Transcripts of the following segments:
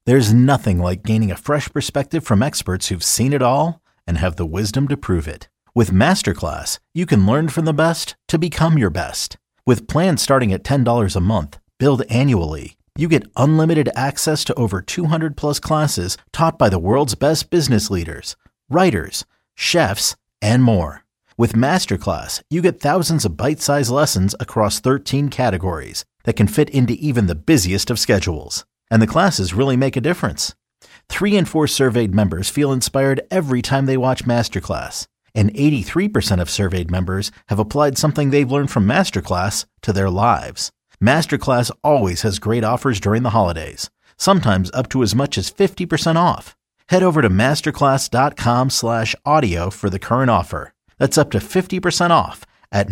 There's nothing like gaining a fresh perspective from experts who've seen it all and have the wisdom to prove it. With Masterclass, you can learn from the best to become your best. With plans starting at $10 a month, billed annually, you get unlimited access to over 200 plus classes taught by the world's best business leaders, writers, chefs, and more. With Masterclass, you get thousands of bite-sized lessons across 13 categories that can fit into even the busiest of schedules. And the classes really make a difference. 3 in 4 surveyed members feel inspired every time they watch Masterclass. And 83% of surveyed members have applied something they've learned from Masterclass to their lives. Masterclass always has great offers during the holidays, sometimes up to as much as 50% off. Head over to masterclass.com/audio for the current offer. That's up to 50% off at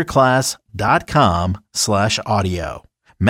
masterclass.com/audio.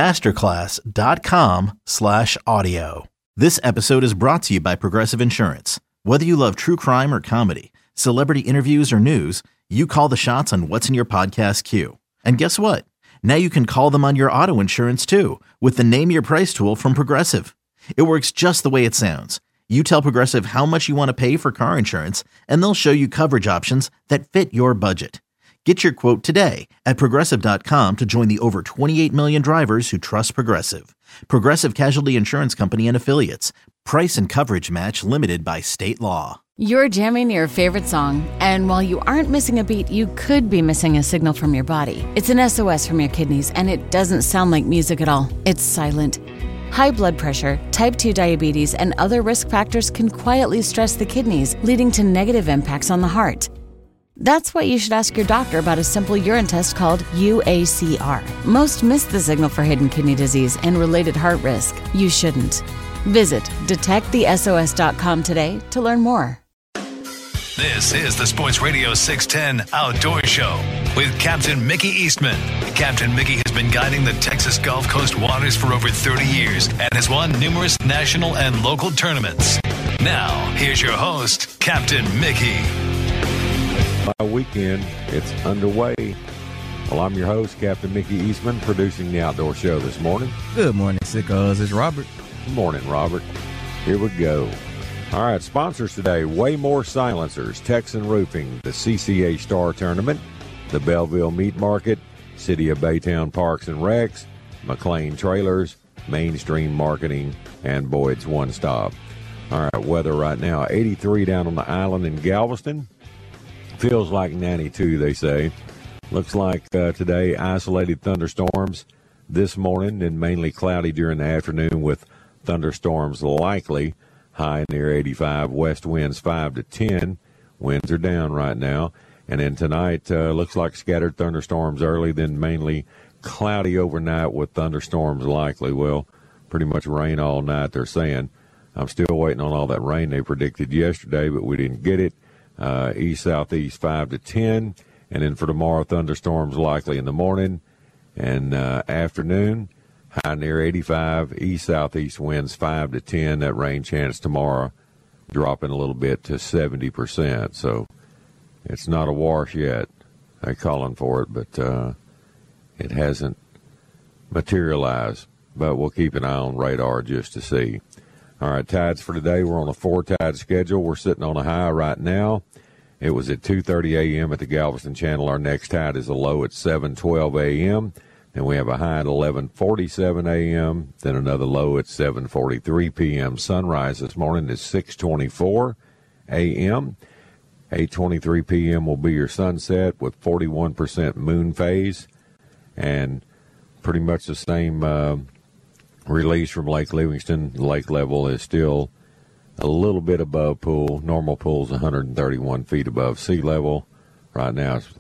masterclass.com/audio. This episode is brought to you by Progressive Insurance. Whether you love true crime or comedy, celebrity interviews or news, you call the shots on what's in your podcast queue. And guess what? Now you can call them on your auto insurance too with the Name Your Price tool from Progressive. It works just the way it sounds. You tell Progressive how much you want to pay for car insurance, and they'll show you coverage options that fit your budget. Get your quote today at Progressive.com to join the over 28 million drivers who trust Progressive. Progressive Casualty Insurance Company and Affiliates. Price and coverage match limited by state law. You're jamming your favorite song, and while you aren't missing a beat, you could be missing a signal from your body. It's an SOS from your kidneys, and it doesn't sound like music at all. It's silent. High blood pressure, type 2 diabetes, and other risk factors can quietly stress the kidneys, leading to negative impacts on the heart. That's why you should ask your doctor about a simple urine test called UACR. Most miss the signal for hidden kidney disease and related heart risk. You shouldn't. Visit detectthesos.com today to learn more. This is the Sports Radio 610 Outdoor Show with Captain Mickey Eastman. Captain Mickey has been guiding the Texas Gulf Coast waters for over 30 years and has won numerous national and local tournaments. Now, here's your host, Captain Mickey. My weekend, it's underway. Well, I'm your host, Captain Mickey Eastman, producing the Outdoor Show this morning. Good morning, sickos. It's Robert. Good morning, Robert. Here we go. All right, sponsors today, Waymore Silencers, Texan Roofing, the CCA Star Tournament, the Belleville Meat Market, City of Baytown Parks and Recs, McLean Trailers, Mainstream Marketing, and Boyd's One Stop. All right, weather right now, 83 down on the island in Galveston. Feels like 92, they say. Looks like today, isolated thunderstorms this morning and mainly cloudy during the afternoon with thunderstorms likely. High near 85, west winds 5 to 10. Winds are down right now. And then tonight, looks like scattered thunderstorms early, then mainly cloudy overnight with thunderstorms likely. Well, pretty much rain all night, they're saying. I'm still waiting on all that rain they predicted yesterday, but we didn't get it. East-southeast 5 to 10. And then for tomorrow, thunderstorms likely in the morning and afternoon. High near 85, east-southeast winds 5 to 10. That rain chance tomorrow dropping a little bit to 70%. So it's not a wash yet. They're calling for it, but it hasn't materialized. But we'll keep an eye on radar just to see. All right, tides for today. We're on a 4-tide schedule. We're sitting on a high right now. It was at 2:30 a.m. at the Galveston Channel. Our next tide is a low at 7:12 a.m., and we have a high at 11:47 a.m., then another low at 7:43 p.m. Sunrise this morning is 6:24 a.m. 8:23 p.m. will be your sunset with 41% moon phase, and pretty much the same release from Lake Livingston. Lake level is still a little bit above pool. Normal pool's 131 feet above sea level. Right now it's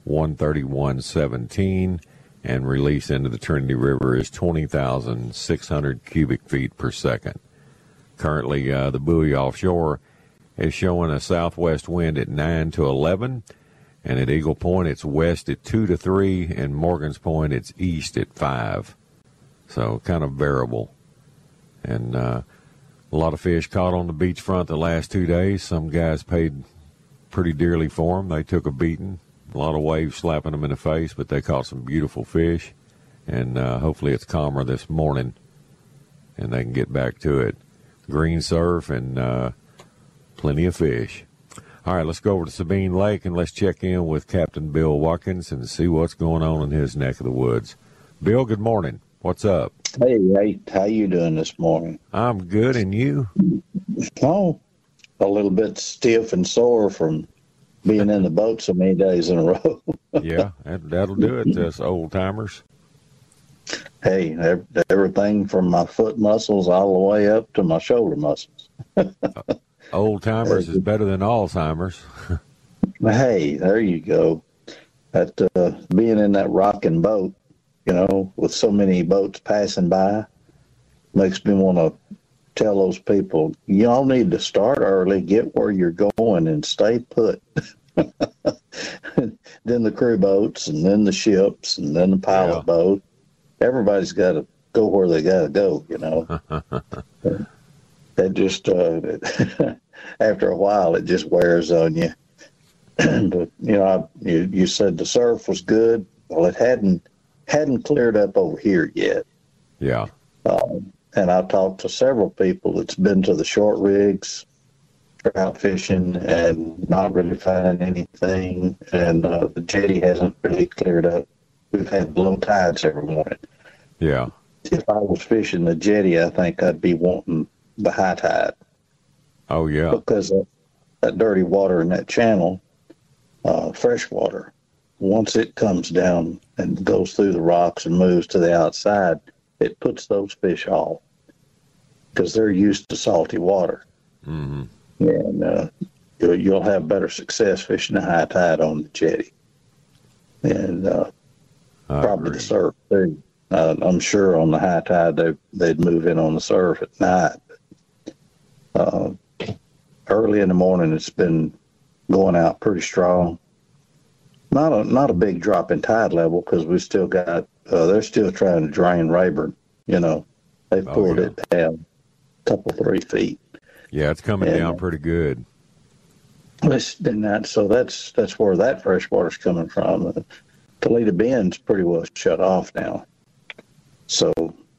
131.17. And release into the Trinity River is 20,600 cubic feet per second. Currently, the buoy offshore is showing a southwest wind at 9 to 11, and at Eagle Point it's west at 2 to 3, and Morgan's Point it's east at 5. So kind of variable. And a lot of fish caught on the beachfront the last 2 days. Some guys paid pretty dearly for them. They took a beating. A lot of waves slapping them in the face, but they caught some beautiful fish. And hopefully it's calmer this morning and they can get back to it. green surf, and plenty of fish. All right, let's go over to Sabine Lake and let's check in with Captain Bill Watkins and see what's going on in his neck of the woods. Bill, good morning. What's up? Hey, how you doing this morning? I'm good, and you? Oh, a little bit stiff and sore from being in the boat so many days in a row. Yeah, that'll do it to us old timers. Hey, everything from my foot muscles all the way up to my shoulder muscles. Old timers is better than Alzheimer's. Hey, there you go. That being in that rocking boat, with so many boats passing by, makes me want to tell those people, y'all need to start early, get where you're going, and stay put. Then the crew boats, and then the ships, and then the pilot boat. Everybody's got to go where they got to go, That just, after a while, it just wears on you. But, you said the surf was good. Well, it hadn't cleared up over here yet. Yeah. And I've talked to several people that's been to the short rigs, trout fishing, and not really finding anything. And the jetty hasn't really cleared up. We've had low tides every morning. Yeah. If I was fishing the jetty, I think I'd be wanting the high tide. Oh, yeah. Because that dirty water in that channel, fresh water, once it comes down and goes through the rocks and moves to the outside, it puts those fish off because they're used to salty water. Mm-hmm. And you'll have better success fishing the high tide on the jetty. And probably the surf, too. I'm sure on the high tide they'd move in on the surf at night. Early in the morning, it's been going out pretty strong. Not a big drop in tide level because we still got. They're still trying to drain Rayburn. They pulled it down a couple 3 feet. Yeah, it's coming down pretty good. It's been that, so that's where that fresh water's coming from. Toledo Bend's pretty well shut off now. So,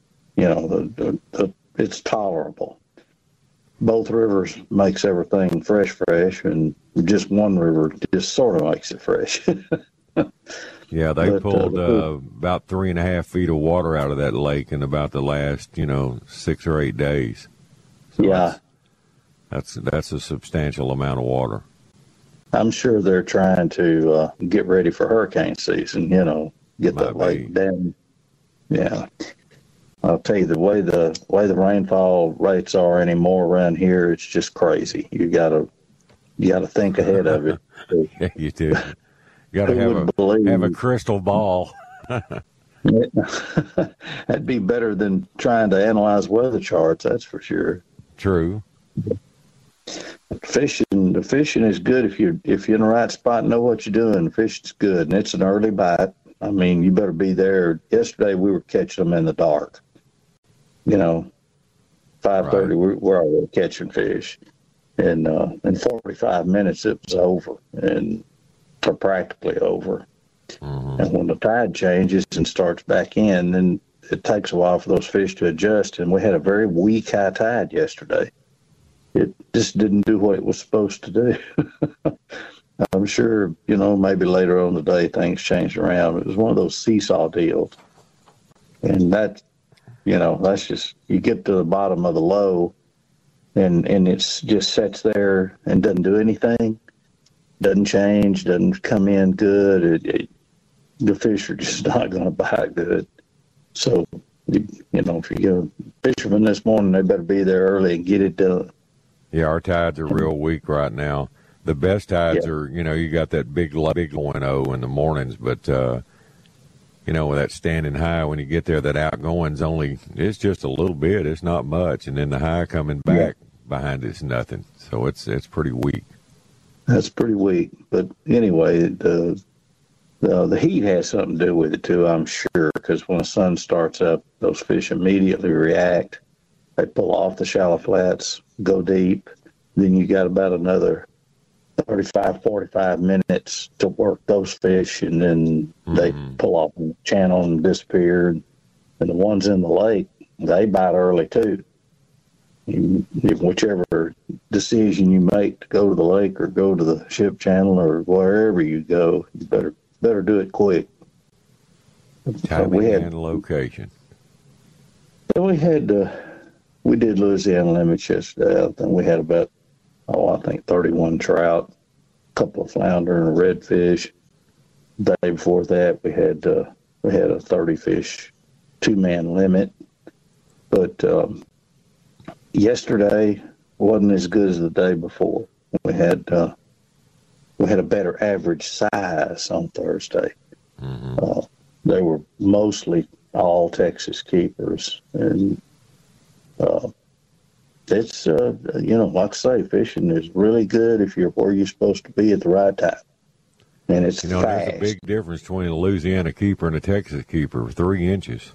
it's tolerable. Both rivers makes everything fresh, and just one river just sort of makes it fresh. Yeah, they pulled about 3.5 feet of water out of that lake in about the last, 6 or 8 days. So yeah. That's a substantial amount of water. I'm sure they're trying to get ready for hurricane season, get that lake down. Yeah. I'll tell you, the way the rainfall rates are anymore around here, it's just crazy. You gotta think ahead of it. Yeah, you do. You gotta have a crystal ball. That'd be better than trying to analyze weather charts, that's for sure. True. The fishing is good if you're in the right spot and know what you're doing. Fishing's good, and it's an early bite. I mean, you better be there. Yesterday we were catching them in the dark. 5:30 we're already catching fish, and in 45 minutes it was over, and practically over. Mm-hmm. And when the tide changes and starts back in, then it takes a while for those fish to adjust. And we had a very weak high tide yesterday. It just didn't do what it was supposed to do. I'm sure, maybe later on in the day things changed around. It was one of those seesaw deals. And that's just, you get to the bottom of the low and it just sits there and doesn't do anything, doesn't change, doesn't come in good. The fish are just not going to bite good. So, if you go fishermen this morning, they better be there early and get it done. Yeah, our tides are real weak right now. The best tides are, you got that big 1-0 in the mornings, but, with that standing high, when you get there, that outgoing's it's just a little bit. It's not much. And then the high coming back behind it's nothing. So it's pretty weak. That's pretty weak. But anyway, the heat has something to do with it, too, I'm sure, because when the sun starts up, those fish immediately react. They pull off the shallow flats, go deep. Then you got about another 35, 45 minutes to work those fish, and then they pull off the channel and disappear. And the ones in the lake, they bite early, too. whichever decision you make to go to the lake or go to the ship channel or wherever you go, you better do it quick. Timing and location. We did Louisiana limits yesterday. I think we had about, 31 trout, a couple of flounder and a redfish. The day before that, we had a 30 fish 2-man limit. But yesterday wasn't as good as the day before. We had a better average size on Thursday. Mm-hmm. They were mostly all Texas keepers, and it's like I say, fishing is really good if you're where you're supposed to be at the right time, and it's fast. There's a big difference between a Louisiana keeper and a Texas keeper, 3 inches.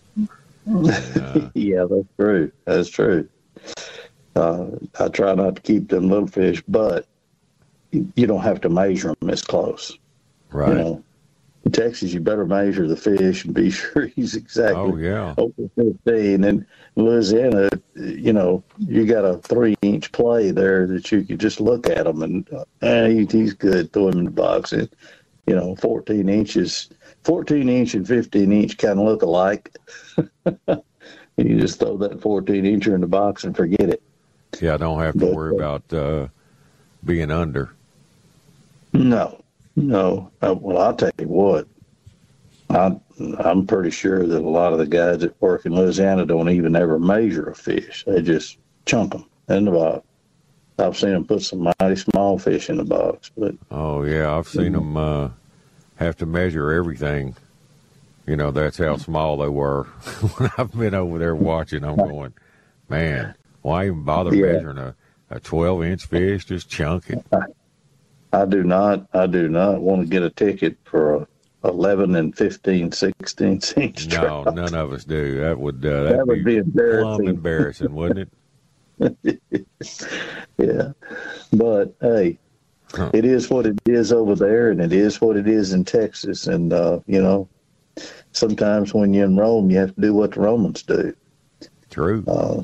Yeah, that's true. That's true. I try not to keep them little fish, but you don't have to measure them as close. Right. In Texas, you better measure the fish and be sure he's exactly over 15. And Louisiana, you got a 3-inch play there that you can just look at him and he's good. Throw him in the box. And, 14 inch and 15 inch kind of look alike. You just throw that 14 incher in the box and forget it. Yeah, I don't have to worry about being under. No. Well, I'll tell you what. I'm pretty sure that a lot of the guys that work in Louisiana don't even ever measure a fish. They just chunk them in the box. I've seen them put some mighty small fish in the box. But oh, yeah, I've seen them have to measure everything. That's how small they were. When I've been over there watching, I'm going, man, why even bother measuring a 12-inch fish? Just chunk it. I do not want to get a ticket for 11 and 15, 16 inch trout. No, none of us do. That would be embarrassing. Embarrassing, wouldn't it? Yeah. But, hey, It is what it is over there, and it is what it is in Texas. And, sometimes when you're in Rome, you have to do what the Romans do. True.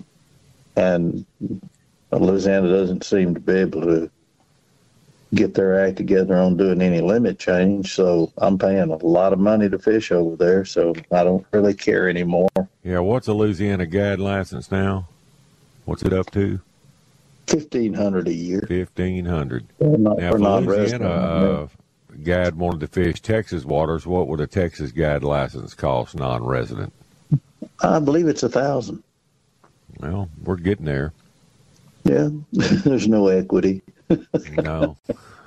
And Louisiana doesn't seem to be able to get their act together on doing any limit change, so I'm paying a lot of money to fish over there, so I don't really care anymore. Yeah, what's a Louisiana guide license now? What's it up to? $1,500 a year. $1,500. Now, if a Louisiana guide wanted to fish Texas waters, what would a Texas guide license cost non-resident? I believe it's $1,000. Well, we're getting there. Yeah, there's no equity. No.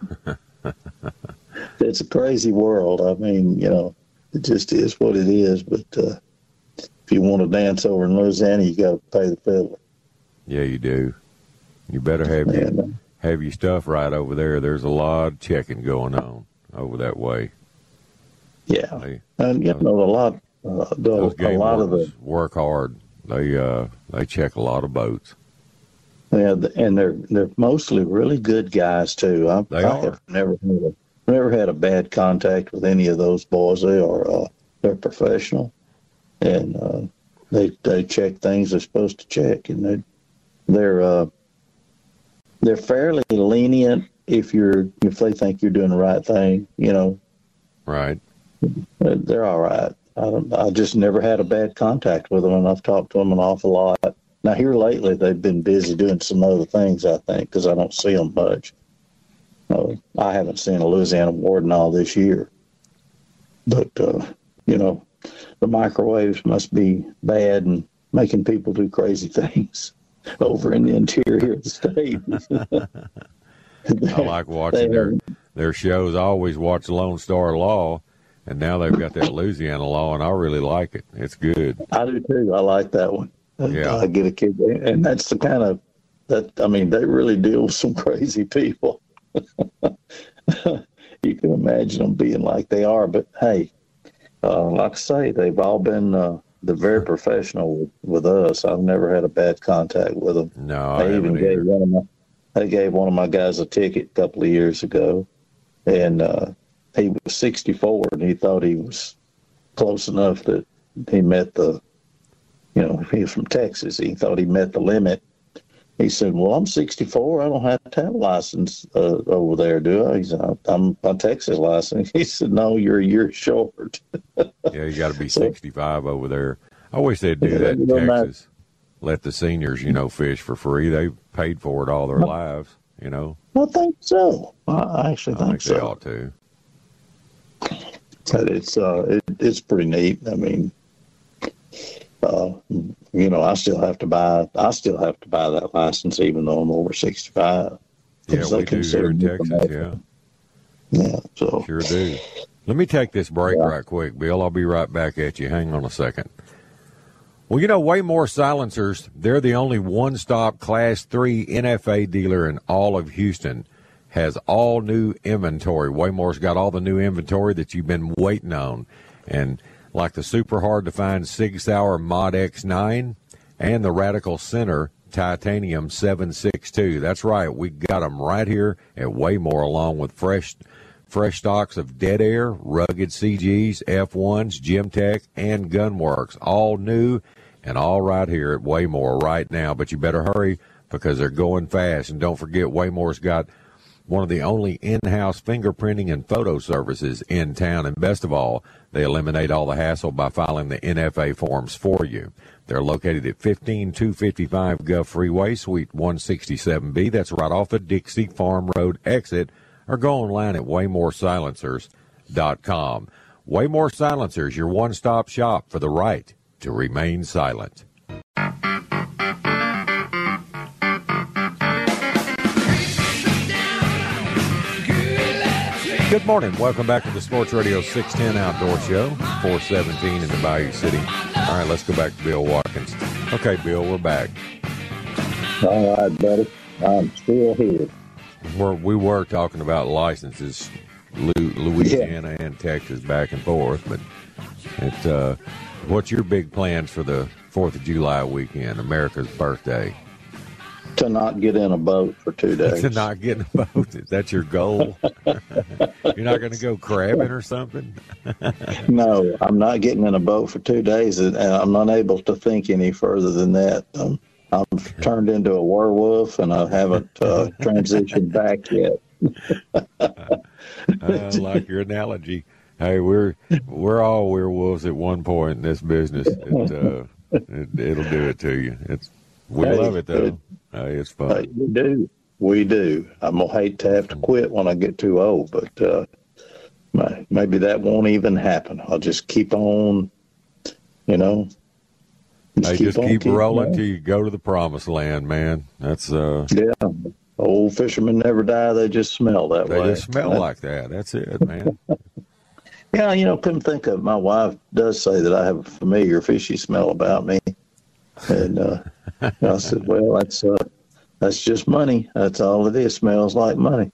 It's a crazy world. I mean, it just is what it is. But if you want to dance over in Louisiana, you got to pay the fiddler. Yeah, you do. You better have your stuff right over there. There's a lot of checking going on over that way. Yeah, and a lot. Those game a lot of the work hard. They check a lot of boats. Yeah, and they're mostly really good guys too. I have never had a bad contact with any of those boys. They're professional, and they check things they're supposed to check, and they're fairly lenient if they think you're doing the right thing. Right. They're all right. I just never had a bad contact with them, and I've talked to them an awful lot. Now, here lately, they've been busy doing some other things, I think, because I don't see them much. I haven't seen a Louisiana warden all this year. But, the microwaves must be bad and making people do crazy things over in the interior of the state. I like watching their shows. I always watch Lone Star Law, and now they've got that Louisiana Law, and I really like it. It's good. I do, too. I like that one. Yeah. I get a kick, and that's the kind of they really deal with some crazy people. You can imagine them being like they are, but hey, like I say, they've all been they're very professional with us. I've never had a bad contact with them. No, I even gave one of my guys a ticket a couple of years ago, and he was 64, and he thought he was close enough that he met the. He was from Texas. He thought he met the limit, He said, well, I'm 64. I don't have to have a license over there, do I? He said, I'm a Texas license. He said, no, you're a year short. Yeah, you got to be 65 over there. I wish they'd do that in Texas. Let the seniors, fish for free. They paid for it all their lives, I think so. I actually think so. They ought to. But it's pretty neat. I mean, I still have to buy that license even though I'm over 65. Yeah, we do here in Texas, Yeah, so. Sure do. Let me take this break right quick, Bill. I'll be right back at you. Hang on a second. Well, Waymore Silencers, they're the only one-stop Class 3 NFA dealer in all of Houston. Has all new inventory. Waymore's got all the new inventory that you've been waiting on. And like the super hard to find Sig Sauer Mod X9 and the Radical Center Titanium 762. That's right. We got them right here at Waymore, along with fresh stocks of Dead Air, rugged CGs, F1s, Gemtech, and Gunworks. All new and all right here at Waymore right now. But you better hurry because they're going fast. And don't forget, Waymore's got one of the only in-house fingerprinting and photo services in town. And best of all, they eliminate all the hassle by filing the NFA forms for you. They're located at 15255 Gulf Freeway, Suite 167B. That's right off the Dixie Farm Road exit. Or go online at WaymoreSilencers.com. Waymore Silencers, your one-stop shop for the right to remain silent. Good morning. Welcome back to the Sports Radio 610 Outdoor Show, 417 in the Bayou City. All right, let's go back to Bill Watkins. Okay, Bill, we're back. All right, buddy. I'm still here. We were talking about licenses, Louisiana and Texas back and forth, but what's your big plans for the 4th of July weekend, America's birthday? To not get in a boat for 2 days. To not get in a boat? Is that your goal? You're not going to go crabbing or something? No, I'm not getting in a boat for 2 days, and I'm not able to think any further than that. I'm turned into a werewolf, and I haven't transitioned back yet. I like your analogy. Hey, we're all werewolves at one point in this business. It'll do it to you. We love it though. It's fun. We do. I'm gonna hate to have to quit when I get too old, but maybe that won't even happen. I'll just keep on, Just keep rolling till you go to the promised land, man. That's Old fishermen never die. They just smell that way. They just smell like that. That's it, man. Yeah, couldn't think of it. My wife does say that I have a familiar fishy smell about me. And I said, well, that's just money. That's all it is. Smells like money.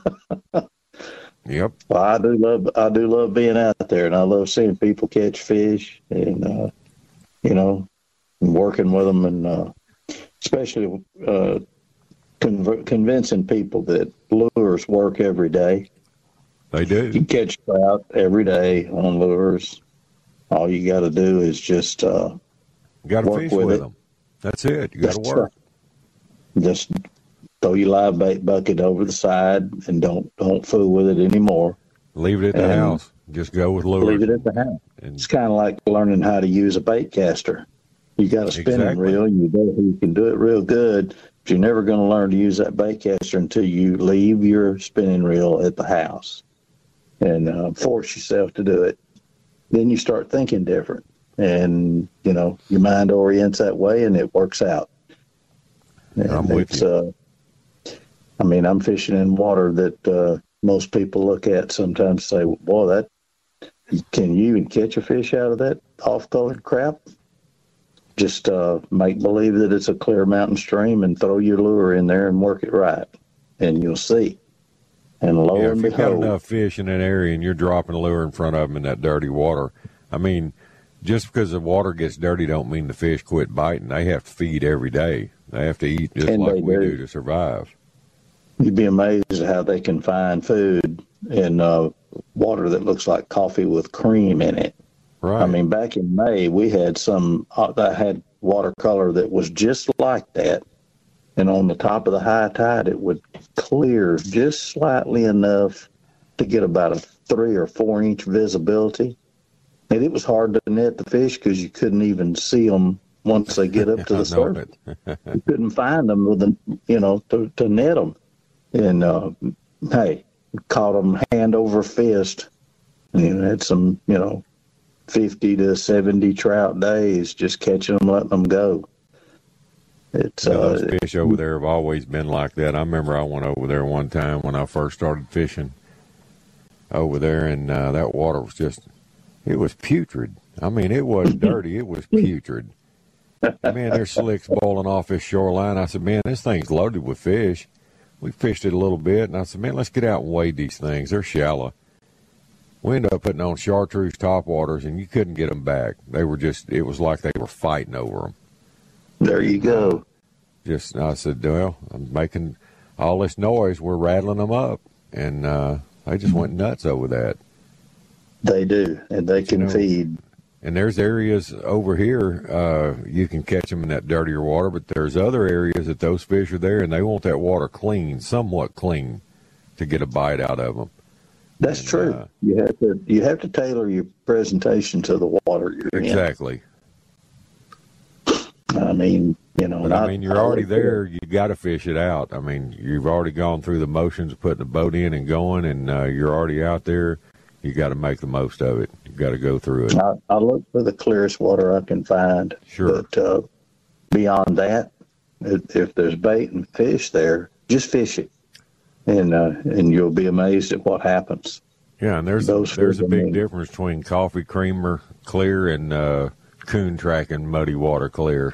Yep. Well, I do love being out there, and I love seeing people catch fish, and and working with them, and especially convincing people that lures work every day. They do. You catch trout every day on lures. All you got to do is just you got to fish with them. That's it. You got to work. Just throw your live bait bucket over the side and don't fool with it anymore. Leave it at the house. Just go with lures. Leave it at the house. It's kind of like learning how to use a bait caster. You got a spinning reel. You can do it real good, but you're never going to learn to use that bait caster until you leave your spinning reel at the house and force yourself to do it. Then you start thinking different. And, your mind orients that way, and it works out. And I'm with you. I'm fishing in water that most people look at sometimes say, boy, can you even catch a fish out of that off-colored crap? Just make believe that it's a clear mountain stream and throw your lure in there and work it right, and you'll see. And lo and if you've got behold, enough fish in that area and you're dropping a lure in front of them in that dirty water, just because the water gets dirty don't mean the fish quit biting. They have to feed every day. They have to eat just like we do to survive. You'd be amazed at how they can find food in water that looks like coffee with cream in it. Right. Back in May, we had some that had watercolor that was just like that, and on the top of the high tide, it would clear just slightly enough to get about a 3 or 4 inch visibility. And it was hard to net the fish because you couldn't even see them once they get up to the surface. You couldn't find them with to net them. And hey, caught them hand over fist. And had some 50 to 70 trout days just catching them, letting them go. It's those fish over there have always been like that. I remember I went over there one time when I first started fishing over there, and that water was it was putrid. I mean, it was dirty. It was putrid. Man, there's slicks boiling off this shoreline. I said, man, this thing's loaded with fish. We fished it a little bit, and I said, man, let's get out and wade these things. They're shallow. We ended up putting on chartreuse topwaters, and you couldn't get them back. They were it was like they were fighting over them. There you go. I said, well, I'm making all this noise. We're rattling them up. And they just went nuts over that. They do, and they can feed. And there's areas over here, you can catch them in that dirtier water, but there's other areas that those fish are there, and they want that water clean, somewhat clean, to get a bite out of them. That's true. You have to tailor your presentation to the water you're in. Exactly. I mean, you're already there. You got to fish it out. I mean, you've already gone through the motions of putting the boat in and going, and you're already out there. You got to make the most of it. You got to go through it. I look for the clearest water I can find. Sure. But beyond that, if there's bait and fish there, just fish it, and you'll be amazed at what happens. Yeah, and there's a big difference between coffee creamer clear and coon tracking muddy water clear.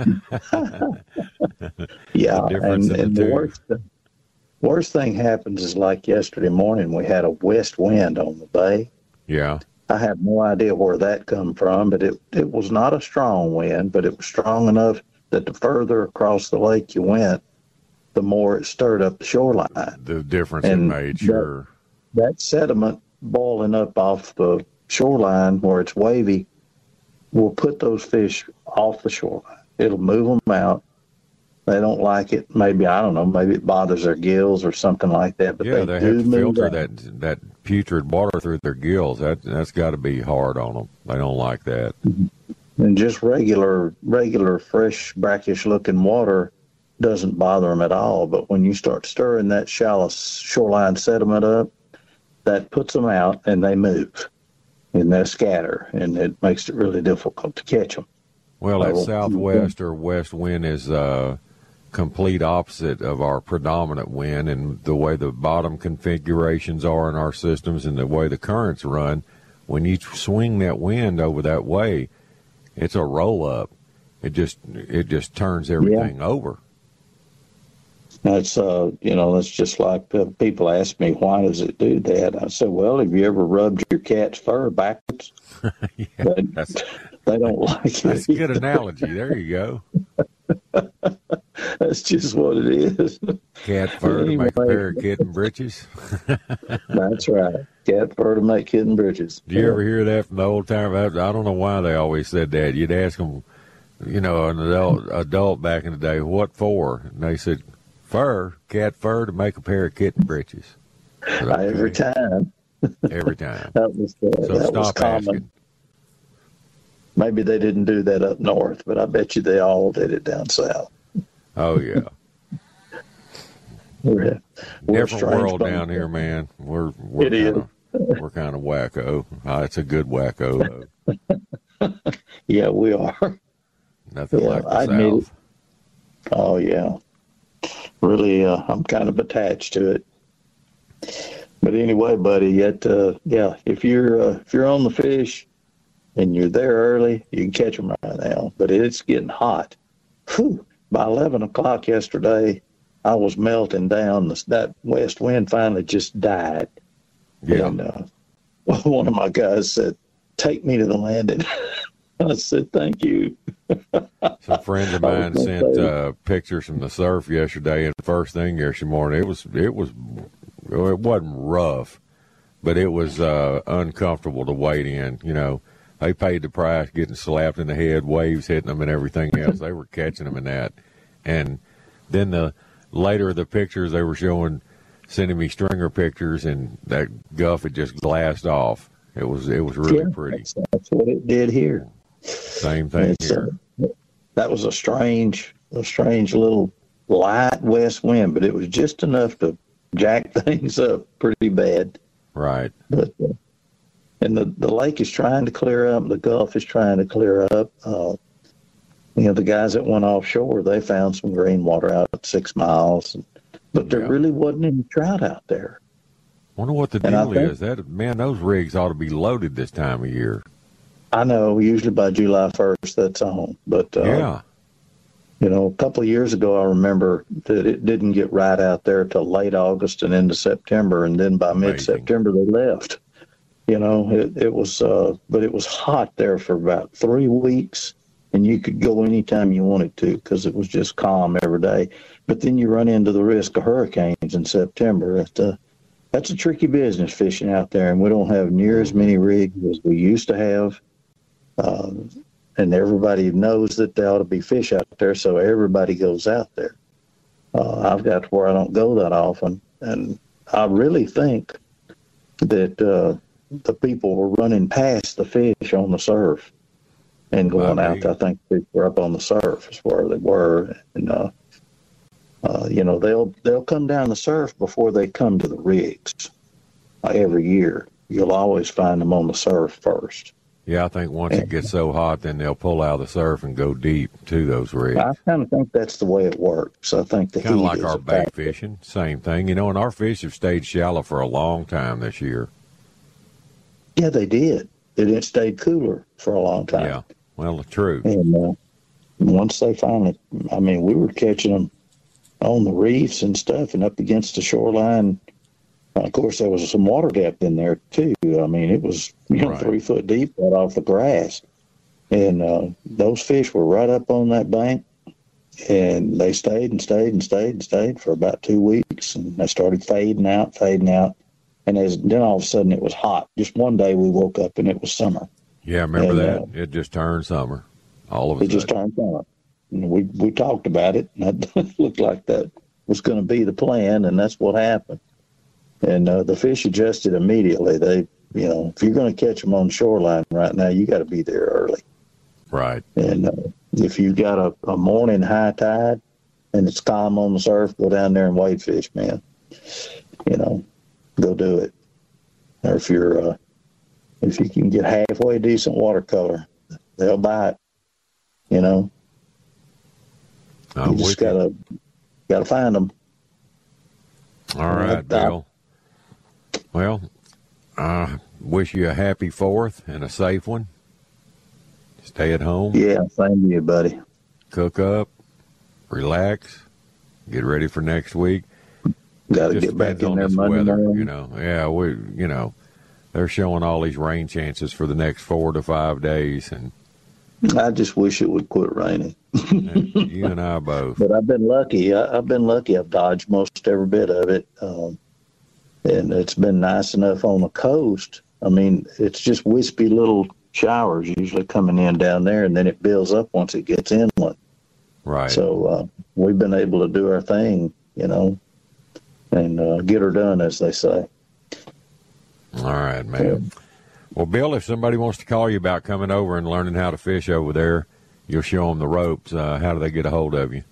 Yeah, and the worst thing happens is like yesterday morning, we had a west wind on the bay. Yeah. I have no idea where that come from, but it was not a strong wind, but it was strong enough that the further across the lake you went, the more it stirred up the shoreline. The difference it made, sure. That sediment boiling up off the shoreline where it's wavy will put those fish off the shoreline. It'll move them out. They don't like it. Maybe, I don't know, maybe it bothers their gills or something like that. But yeah, they have to filter that putrid water through their gills. That's got to be hard on them. They don't like that. And just regular, fresh, brackish-looking water doesn't bother them at all. But when you start stirring that shallow shoreline sediment up, that puts them out and they move. And they scatter, and it makes it really difficult to catch them. Well, that southwest or west wind is complete opposite of our predominant wind, and the way the bottom configurations are in our systems and the way the currents run, when you swing that wind over that way, it's a roll up. It just turns everything over. That's that's just like people ask me, why does it do that? I said, well, have you ever rubbed your cat's fur backwards? They don't like it. That's a good analogy. There you go. That's just what it is. Cat fur to make a pair of kitten breeches. That's right. Cat fur to make kitten breeches. Do you ever hear that from the old time? I don't know why they always said that. You'd ask them, an adult back in the day, what for? And they said, fur, cat fur to make a pair of kitten breeches. Okay. Every time. Every time. That was common. Asking. Maybe they didn't do that up north, but I bet you they all did it down south. Oh, yeah. we're different world down here, man. We're kind of wacko. It's a good wacko, though. Yeah, we are. Nothing like the South. Oh, yeah. Really, I'm kind of attached to it. But anyway, buddy, if you're on the fish and you're there early, you can catch them right now. But it's getting hot. Whew. By 11 o'clock yesterday, I was melting down. That west wind finally just died. Yeah. And one of my guys said, "Take me to the landing." I said, "Thank you." Some friends of mine sent pictures from the surf yesterday, and first thing yesterday morning, it wasn't rough, but it was uncomfortable to wade in. They paid the price, getting slapped in the head, waves hitting them, and everything else. They were catching them in that, and then later the pictures they were sending me stringer pictures, and that guff had just glassed off. It was really pretty. That's what it did here. Same thing here. That was a strange little light west wind, but it was just enough to jack things up pretty bad. Right. But and the lake is trying to clear up. The Gulf is trying to clear up. The guys that went offshore, they found some green water out at 6 miles, but there really wasn't any trout out there. Wonder what the deal is. Those rigs ought to be loaded this time of year. I know. Usually by July 1st, that's on. But a couple of years ago, I remember that it didn't get right out there till late August and into September, and then by mid-September they left. It was, but it was hot there for about 3 weeks, and you could go anytime you wanted to because it was just calm every day. But then you run into the risk of hurricanes in September. That's a tricky business fishing out there, and we don't have near as many rigs as we used to have. And everybody knows that there ought to be fish out there, so everybody goes out there. I've got to where I don't go that often, and I really think that the people were running past the fish on the surf and going out. I think they were up on the surf is where they were, and they'll come down the surf before they come to the rigs. Every year, you'll always find them on the surf first. Yeah, I think once it gets so hot, then they'll pull out of the surf and go deep to those rigs. I kind of think that's the way it works. I think the kind of heat like is our bait fishing, same thing. And our fish have stayed shallow for a long time this year. Yeah, they did. It stayed cooler for a long time. Yeah, well, true. And once they finally, we were catching them on the reefs and stuff and up against the shoreline. Of course, there was some water depth in there, too. It was 3 foot deep right off the grass. And those fish were right up on that bank. And they stayed and stayed and stayed and stayed for about 2 weeks. And they started fading out. And then all of a sudden it was hot. Just one day we woke up and it was summer. Yeah, remember that? It just turned summer. All of a sudden. It just turned summer. And we talked about it. And it looked like that was going to be the plan. And that's what happened. And the fish adjusted immediately. They, if you're going to catch them on the shoreline right now, you got to be there early. Right. And if you've got a morning high tide and it's calm on the surf, go down there and wade fish, man. Go do it. Or if you can get halfway decent watercolor, they'll bite. You just gotta find them. All right, Bill. Well, I wish you a happy 4th and a safe one. Stay at home. Yeah, same to you, buddy. Cook up, relax, get ready for next week. Got to get back in there Monday morning. They're showing all these rain chances for the next 4 to 5 days, and I just wish it would quit raining. You and I both. But I've been lucky. I've dodged most every bit of it. And it's been nice enough on the coast. It's just wispy little showers usually coming in down there, and then it builds up once it gets inland. Right. So we've been able to do our thing, and get her done, as they say. All right, man. Well, Bill, if somebody wants to call you about coming over and learning how to fish over there, you'll show them the ropes. How do they get a hold of you?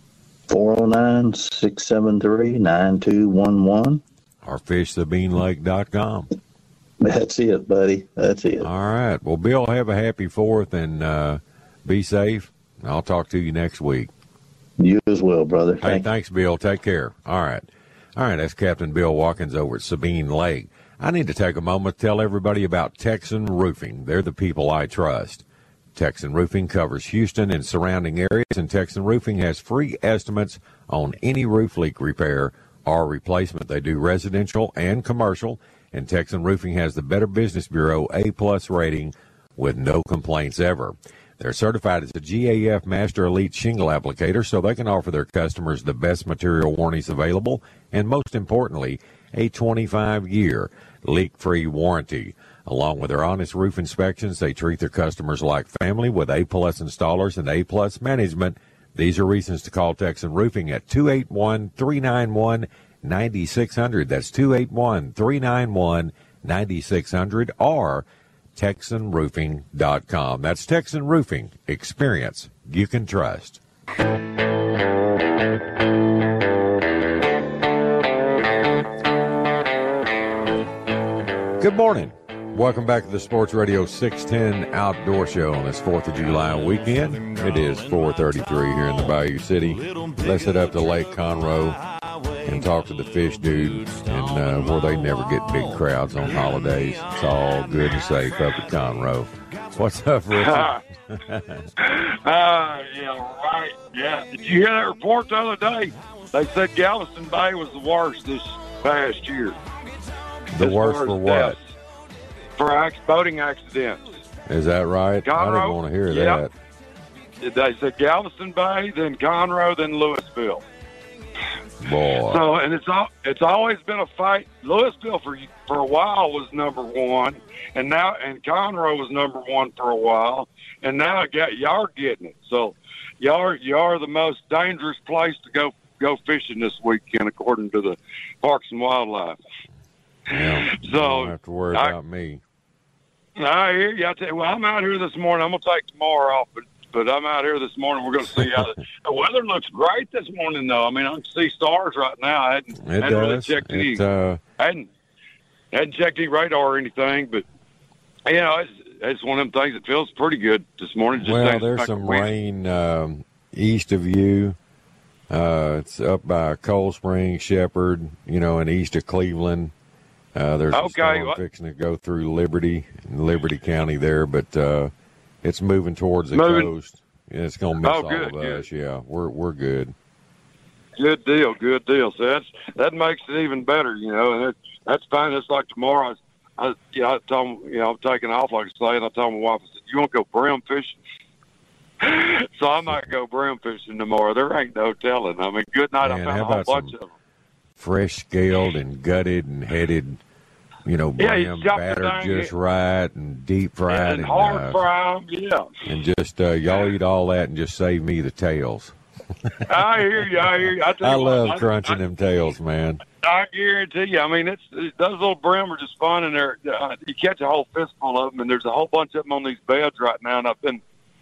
409-673-9211. Or fishsabinelake.com. That's it, buddy. That's it. All right. Well, Bill, have a happy 4th and be safe. I'll talk to you next week. You as well, brother. Thanks, Bill. Take care. All right. That's Captain Bill Watkins over at Sabine Lake. I need to take a moment to tell everybody about Texan Roofing. They're the people I trust. Texan Roofing covers Houston and surrounding areas, and Texan Roofing has free estimates on any roof leak repair or replacement. They do residential and commercial, and Texan Roofing has the Better Business Bureau A+ rating with no complaints ever. They're certified as a GAF Master Elite shingle applicator, so they can offer their customers the best material warranties available, and most importantly, a 25-year leak-free warranty. Along with their honest roof inspections, they treat their customers like family with A+ installers and A+ management. These are reasons to call Texan Roofing at 281-391-9600. That's 281-391-9600 or TexanRoofing.com. That's Texan Roofing. Experience you can trust. Good morning. Welcome back to the Sports Radio 610 Outdoor Show on this 4th of July weekend. It is 4:33 here in the Bayou City. Let's head up to Lake Conroe and talk to the fish dude, and where they never get big crowds on holidays. It's all good and safe up at Conroe. What's up, Richard? Yeah, right. Yeah. Did you hear that report the other day? They said Galveston Bay was the worst this past year. The worst for what? For boating accidents. Is that right? Conroe, I didn't want to hear yep. that. They said Galveston Bay, then Conroe, then Louisville. Boy. So, and it's always been a fight. Louisville for a while was number one, and Conroe was number one for a while, and now y'all are getting it. So, y'all are the most dangerous place to go fishing this weekend, according to the Parks and Wildlife. Yeah, so you don't have to worry about me. I hear you. Well, I'm out here this morning. I'm gonna take tomorrow off, but I'm out here this morning. We're gonna see how the weather looks great this morning, though. I mean, I can see stars right now. I hadn't really checked any. I hadn't checked any radar or anything, but it's one of them things that feels pretty good this morning. Well, there's some rain east of you. It's up by Cold Spring, Shepherd, and east of Cleveland. There's a storm fixing to go through Liberty County there, but it's moving towards the coast. It's going to miss all of us. Yeah, we're good. Good deal. So that makes it even better, and that's fine. It's like tomorrow. I told him, I'm taking off, like I say, and I told my wife, I said, "You want to go brim fishing?" So I might go brim fishing tomorrow. There ain't no telling. I mean, good night. Man, I found a whole bunch of them. Fresh scaled and gutted and headed, brim battered just right and deep fried and hard fried, and just y'all eat all that and just save me the tails. I hear you. I love crunching them tails, man. I guarantee you. I mean, those little brim are just fun, and you catch a whole fistful of them, and there's a whole bunch of them on these beds right now. And I've been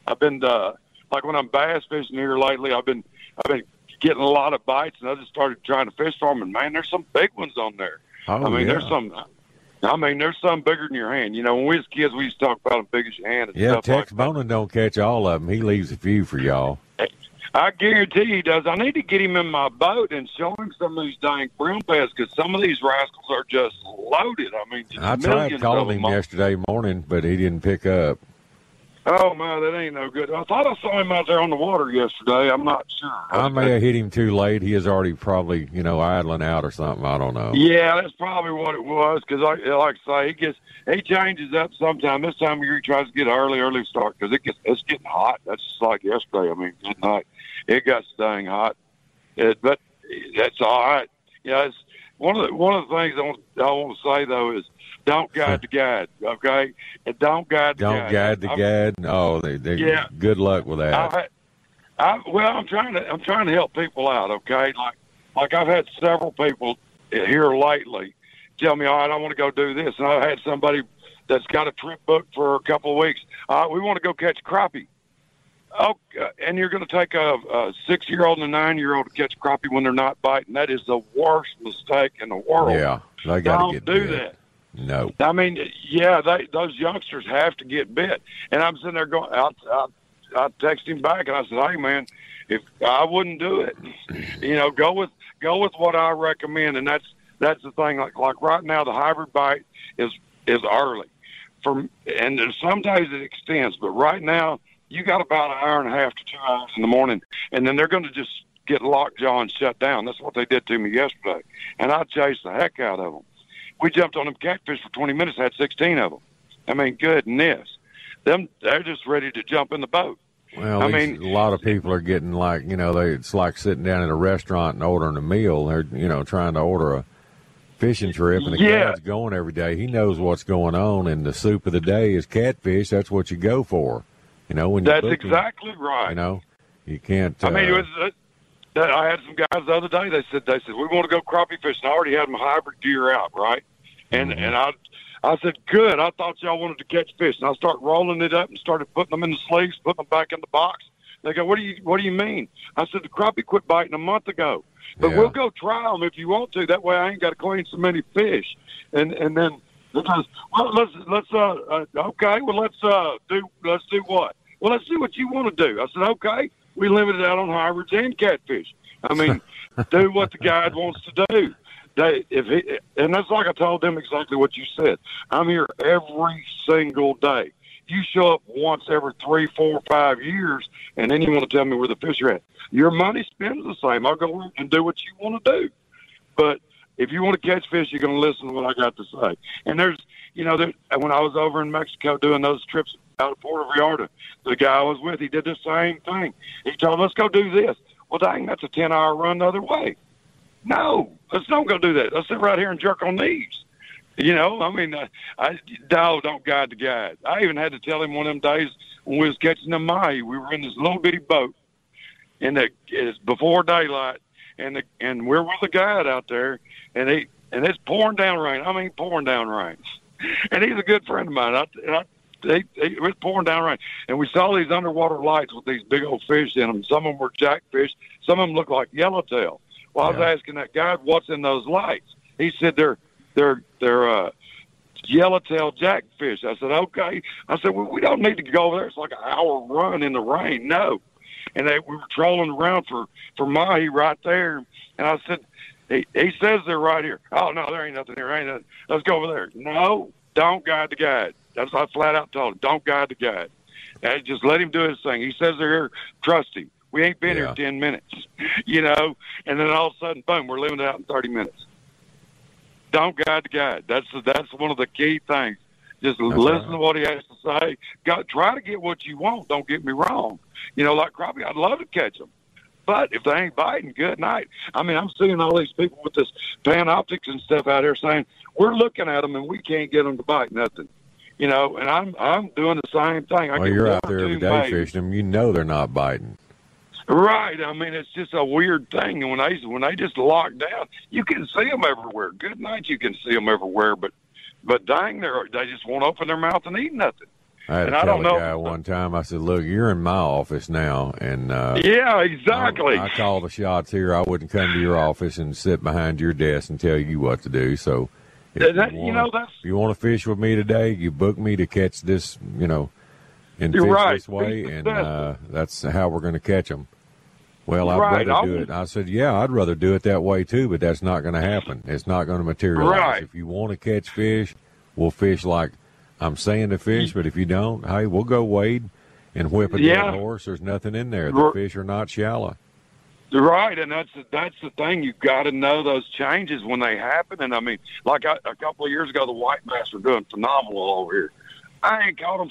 like when I'm bass fishing here lately, I've been getting a lot of bites, and I just started trying to fish for them. And man, there's some big ones on there. There's some. There's some bigger than your hand. When we was kids, we used to talk about them big as your hand. And stuff Tex like Bonin don't catch all of them. He leaves a few for y'all. I guarantee he does. I need to get him in my boat and show him some of these dang brim bass, because some of these rascals are just loaded. I mean, I tried calling him yesterday morning, but he didn't pick up. Oh, man, that ain't no good. I thought I saw him out there on the water yesterday. I'm not sure. I may have hit him too late. He is already probably, idling out or something. I don't know. Yeah, that's probably what it was, because like I say, he changes up sometime. This time of year, he tries to get an early start, because it's getting hot. That's just like yesterday. I mean, good night. It got dang hot. But that's all right. It's one of the things I want to say, though, is don't guide the guide, okay? And don't guide the guide. Don't guide the guide. Oh, good luck with that. I'm trying to help people out, okay? Like I've had several people here lately tell me, all right, I want to go do this, and I've had somebody that's got a trip booked for a couple of weeks. We want to go catch crappie. Oh, and you're going to take a 6-year-old and a 9-year-old to catch crappie when they're not biting. That is the worst mistake in the world. Yeah, they got to get bit. Don't do that. No. I mean, those youngsters have to get bit. And I'm sitting there going, I text him back, and I said, hey, man, if I wouldn't do it, go with what I recommend. And that's the thing. Like right now, the hybrid bite is early. And some days it extends, but right now, you got about an hour and a half to 2 hours in the morning, and then they're going to just get lockjaw and shut down. That's what they did to me yesterday. And I chased the heck out of them. We jumped on them catfish for 20 minutes, had 16 of them. I mean, goodness. They're just ready to jump in the boat. Well, a lot of people are getting it's like sitting down at a restaurant and ordering a meal. They're, trying to order a fishing trip, and the guy's going every day. He knows what's going on, and the soup of the day is catfish. That's what you go for. When that's exactly right. You can't. I mean, it was. I had some guys the other day. They said we want to go crappie fishing. I already had my hybrid gear out, right? And I said, good. I thought y'all wanted to catch fish, and I started rolling it up and started putting them in the sleeves, putting them back in the box. They go, what do you mean? I said, the crappie quit biting a month ago, but we'll go try them if you want to. That way, I ain't got to clean so many fish. And then because let's okay, well let's do what? Well, let's do what you want to do. I said, okay. We limit it out on hybrids and catfish. I mean, do what the guide wants to do. And that's like I told them exactly what you said. I'm here every single day. You show up once every 3, 4, 5 years, and then you want to tell me where the fish are at. Your money spends the same. I'll go and do what you want to do. But if you want to catch fish, you're going to listen to what I got to say. And there's, when I was over in Mexico doing those trips out of Puerto Vallarta, the guy I was with, he did the same thing. He told, let's go do this. Well, dang, that's a 10-hour run the other way. No, let's don't go do that. Let's sit right here and jerk on these. I mean, don't guide the guide. I even had to tell him one of them days when we was catching the mahi. We were in this little bitty boat, and it's before daylight, and we're with the guide out there, and it's pouring down rain. I mean, pouring down rain. And he's a good friend of mine. It was pouring down rain, and we saw these underwater lights with these big old fish in them. Some of them were jackfish. Some of them looked like yellowtail. Well, I was asking that guy, what's in those lights? He said they're yellowtail jackfish. I said, okay. I said, well, we don't need to go over there. It's like an hour run in the rain. No. And we were trolling around for mahi right there. And I said, he says they're right here. Oh, no, there ain't nothing here. Ain't nothing. Let's go over there. No, don't guide the guide. That's what I flat out told him. Don't guide the guide. And just let him do his thing. He says they're here. Trust him. We ain't been here 10 minutes, and then all of a sudden, boom, we're leaving it out in 30 minutes. Don't guide the guide. That's one of the key things. Just listen to what he has to say. Try to get what you want. Don't get me wrong. Like crappie, I'd love to catch them. But if they ain't biting, good night. I mean, I'm seeing all these people with this Panoptics and stuff out here saying, we're looking at them and we can't get them to bite nothing. And I'm doing the same thing. Well, you're out there every day fishing them. They're not biting. Right. I mean, it's just a weird thing. And when they just lock down, you can see them everywhere. Good night, you can see them everywhere. But dang, they just won't open their mouth and eat nothing. I had to tell a guy one time, I said, look, you're in my office now. And yeah, exactly. I call the shots here. I wouldn't come to your office and sit behind your desk and tell you what to do. So if you want to fish with me today, you book me to catch this, and fish this way, and that's how we're going to catch them. Well, I'd rather do it. I said, yeah, I'd rather do it that way too, but that's not going to happen. It's not going to materialize. Right. If you want to catch fish, we'll fish like I'm saying to fish, but if you don't, hey, we'll go wade and whip a dead horse. There's nothing in there. The fish are not shallow. Right, and that's the thing. You've got to know those changes when they happen. And, I mean, like a couple of years ago, the white bass were doing phenomenal over here. I ain't caught them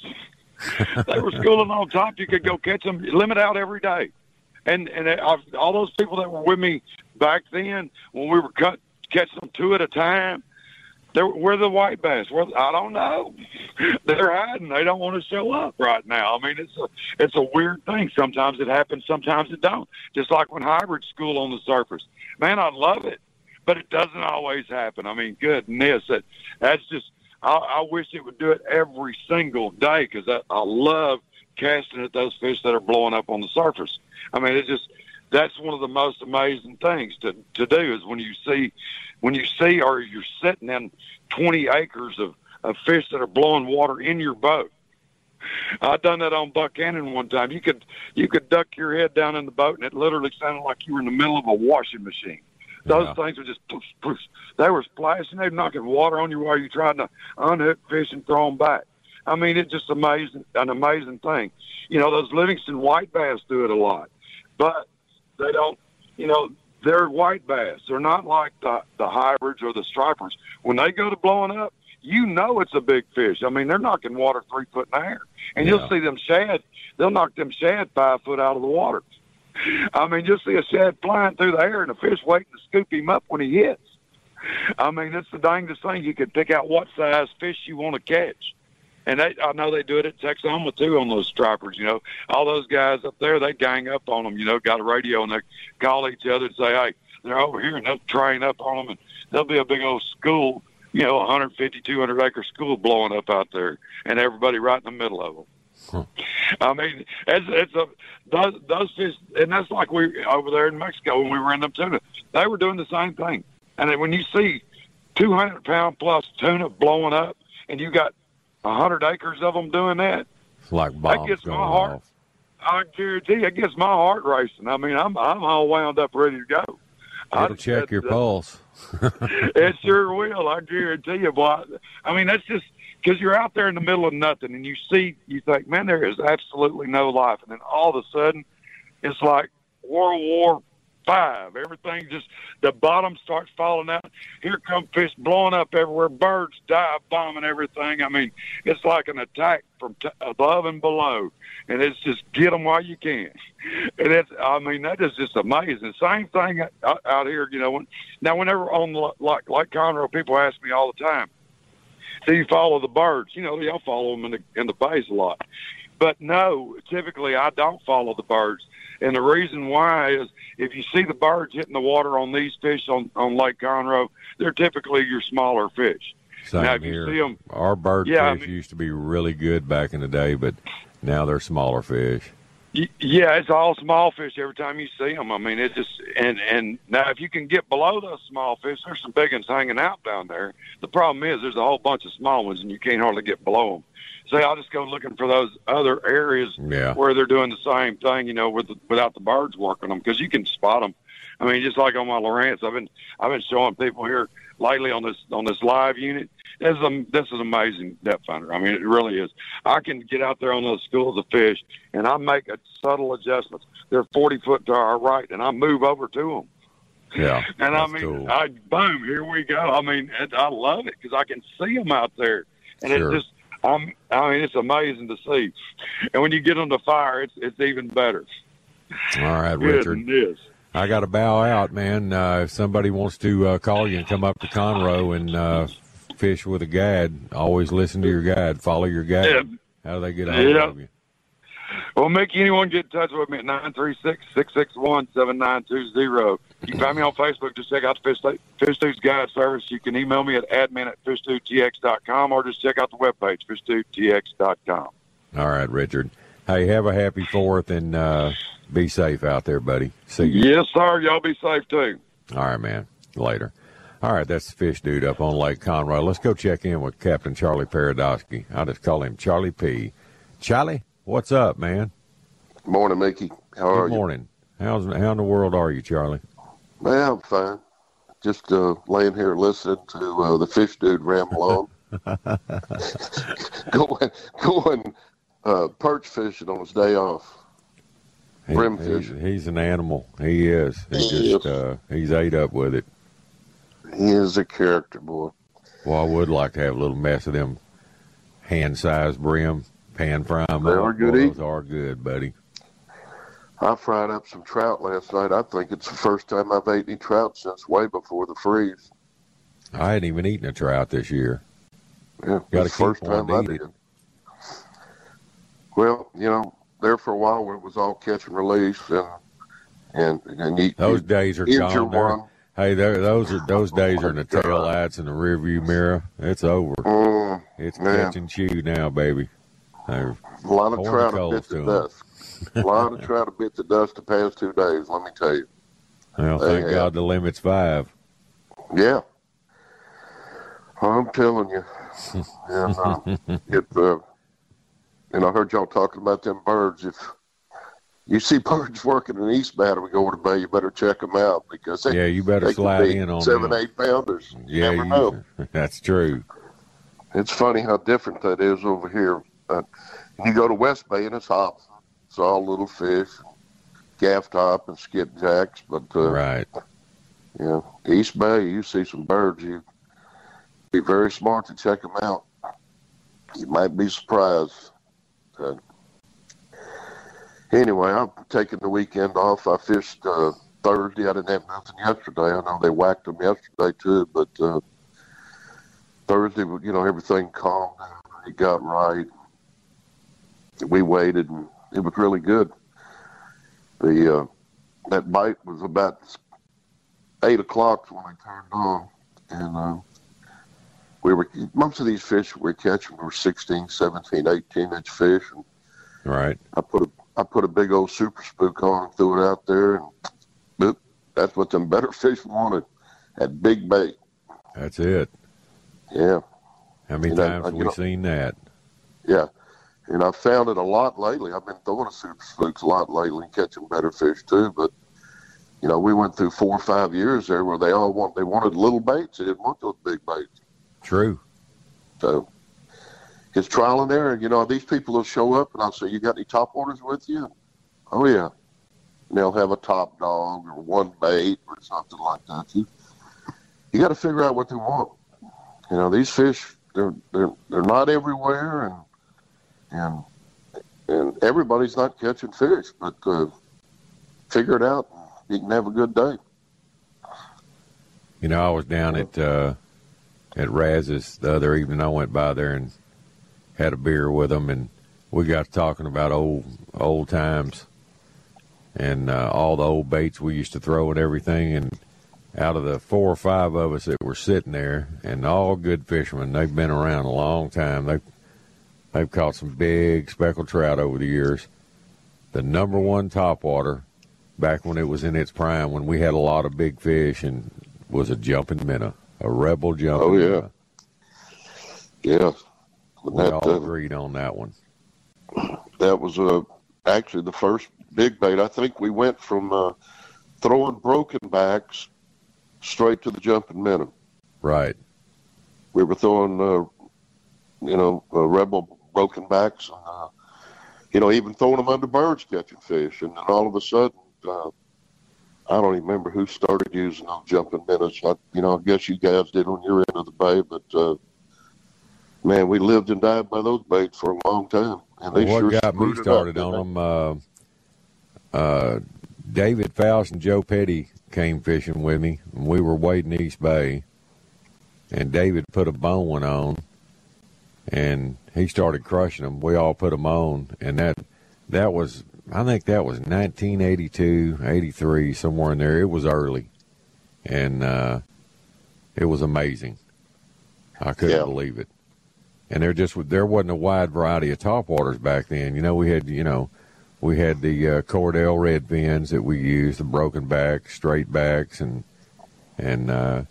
since. They were schooling on top. You could go catch them, limit out every day. And all those people that were with me back then, when we were catching them 2 at a time, where the white bass? I don't know. They're hiding. They don't want to show up right now. I mean, it's a weird thing. Sometimes it happens, sometimes it don't. Just like when hybrids school on the surface. Man, I love it, but it doesn't always happen. I mean, goodness, that's just. I wish it would do it every single day because I love casting at those fish that are blowing up on the surface. I mean, that's one of the most amazing things to do is when you see or you're sitting in 20 acres of fish that are blowing water in your boat. I've done that on Buchanan one time. You could duck your head down in the boat and it literally sounded like you were in the middle of a washing machine. Those things were just poof, poof. They were splashing. They were knocking water on you while you're trying to unhook fish and throw them back. I mean, it's just an amazing thing. Those Livingston white bass do it a lot, but they don't, they're white bass. They're not like the hybrids or the stripers. When they go to blowing up, it's a big fish. I mean, they're knocking water 3 foot in the air. And you'll see them shad. They'll knock them shad 5 foot out of the water. I mean, you'll see a shad flying through the air and a fish waiting to scoop him up when he hits. I mean, it's the dangest thing. You can pick out what size fish you want to catch. And I know they do it at Texoma too on those stripers. You know, all those guys up there, they gang up on them. You know, got a radio and they call each other and say, "Hey, they're over here," and they'll train up on them, and there'll be a big old school, you know, 150, 200 acre school blowing up out there, and everybody right in the middle of them. I mean, those fish, and that's like we over there in Mexico when we were in them tuna. They were doing the same thing. And then when you see 200-pound plus tuna blowing up, and you got 100 acres of them doing that, It's like bombs that gets my going heart. off. I guarantee it gets my heart racing. I mean, I'm all wound up, ready to go. It'll check your pulse. It sure will. I guarantee you. Boy, I mean, that's just because you're out there in the middle of nothing, and you think, man, there is absolutely no life, and then all of a sudden, it's like World War V. Everything just, the bottom starts falling out. Here come fish blowing up everywhere. Birds dive bombing everything. I mean, it's like an attack from above and below, and it's just get them while you can. And that is just amazing. Same thing out here, you know. Whenever on like Conroe, people ask me all the time, do you follow the birds? You know, y'all follow them in the bays a lot. But no, typically I don't follow the birds. And the reason why is if you see the birds hitting the water on these fish on Lake Conroe, they're typically your smaller fish. Same now, if here. you see them, our bird fish used to be really good back in the day, but now they're smaller fish. Yeah, it's all small fish every time you see them. I mean, it just and now if you can get below those small fish, there's some big ones hanging out down there. The problem is there's a whole bunch of small ones, and you can't hardly get below them. So I'll just go looking for those other areas where they're doing the same thing, you know, without the birds working them, because you can spot them. I mean, just like on my Lawrence, I've been showing people here lately on this live unit. This is amazing depth finder. I mean, it really is. I can get out there on those schools of fish, and I make a subtle adjustments. They're 40 foot to our right, and I move over to them. Yeah, and I mean, cool. Boom, here we go. I mean, I love it because I can see them out there, and it's just. I mean, it's amazing to see. And when you get on the fire, it's even better. All right, Richard. I got to bow out, man. If somebody wants to call you and come up to Conroe and fish with a guide, always listen to your guide. Follow your guide. Yeah. How do they get a hold of you? Well, Mickey, anyone get in touch with me at 936-661-7920. You can find me on Facebook. Just check out the Fish Dudes Guide Service. You can email me at admin@fishdudetx.com or just check out the webpage, fishdudetx.com. All right, Richard. Hey, have a happy 4th and be safe out there, buddy. See you. Yes, sir. Y'all be safe, too. All right, man. Later. All right, that's the Fish Dude up on Lake Conroe. Let's go check in with Captain Charlie Paradosky. I'll just call him Charlie P. Charlie, what's up, man? Good morning, Mickey. How are you? Good morning. How in the world are you, Charlie? Well, I'm fine. Just laying here listening to the Fish Dude ramble on. going perch fishing on his day off. Brim fishing. He's an animal. He is. He's ate up with it. He is a character, boy. Well, I would like to have a little mess of them hand-sized brim, pan fry them up. Those are good, buddy. I fried up some trout last night. I think it's the first time I've ate any trout since way before the freeze. I hadn't even eaten a trout this year. Yeah, got the first time I did. Well, you know, there for a while when it was all catch and release, and those days are gone. Hey, those days are in the tail lights and the rear view mirror. It's over. It's catch and chew now, baby. A lot of trout have bit the dust. A lot of trout have bit the dust the past 2 days, let me tell you. Well, thank God the limit's 5. Yeah. I'm telling you. And I heard y'all talking about them birds. If you see birds working in East Battery over the bay, you better check them out because you better slide in on 7-8 pounders. You never know. That's true. It's funny how different that is over here. You go to West Bay and it's hot. It's all little fish, gaff top and skipjacks. But right. Yeah, East Bay, you see some birds. You be very smart to check them out. You might be surprised. Anyway, I'm taking the weekend off. I fished Thursday. I didn't have nothing yesterday. I know they whacked them yesterday too, but Thursday, you know, everything calmed down. It got right. We waited, and it was really good. That bite was about 8 o'clock when we turned on, and most of these fish we were catching were 16, 17, 18-inch fish. And right. I put a big old super spook on and threw it out there, and boop, that's what them better fish wanted. That big bait. That's it. Yeah. How many times have we seen that? Yeah. And I've found it a lot lately. I've been throwing a super spooks a lot lately and catching better fish too. But, we went through 4 or 5 years there where they wanted little baits. They didn't want those big baits. True. So it's trial and error. These people will show up and I'll say, you got any top waters with you? Oh, yeah. And they'll have a top dog or one bait or something like that. You got to figure out what they want. These fish, they're not everywhere, and everybody's not catching fish, but figure it out, and you can have a good day. I was down at Raz's the other evening. I went by there and had a beer with them, and we got talking about old times and all the old baits we used to throw and everything. And out of the 4 or 5 of us that were sitting there, and all good fishermen, they've been around a long time. They've caught some big speckled trout over the years. The number one topwater, back when it was in its prime, when we had a lot of big fish, and was a jumping minnow, a rebel jumping minnow. Yeah. We all agreed on that one. That was actually the first big bait. I think we went from throwing broken backs straight to the jumping minnow. Right. We were throwing, rebel broken backs, and, even throwing them under birds catching fish. And then all of a sudden, I don't even remember who started using those jumping minnows. I guess you guys did on your end of the bay, but, man, we lived and died by those baits for a long time. And they what got me started on them, David Faust and Joe Petty came fishing with me, and we were wading East Bay, and David put a bone on, and he started crushing them. We all put them on, and that was, I think that was 1982, 83, somewhere in there. It was early, and it was amazing. I couldn't believe it. And there wasn't a wide variety of topwaters back then. We had the Cordell red fins that we used, the broken backs, straight backs, and the